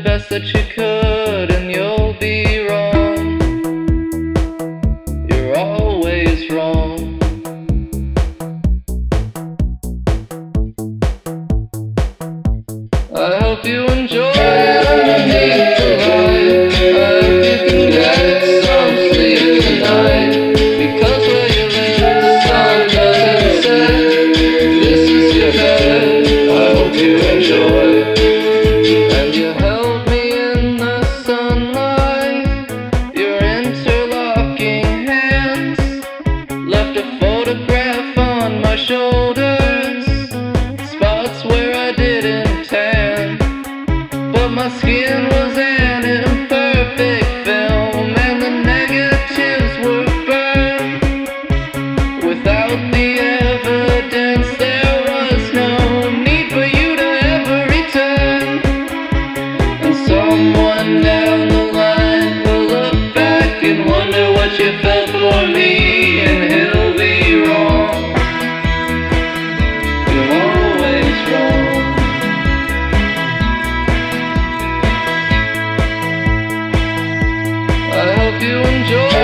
best that you could, and you'll be wrong. You're always wrong. I hope you enjoy it underneath the light. I hope you can get some sleep tonight, because where you live the sun doesn't set. This is your bed, I hope you enjoy. And you held me in the sunlight, your interlocking hands left a photograph on my shoulders, spots where I didn't tan. But my skin was an imperfect film, and the negatives were burned. Without the evidence, there was no need for you to ever return. And someone down the line will look back and wonder what you felt for me, and he'll be wrong. You're always wrong. I hope you enjoy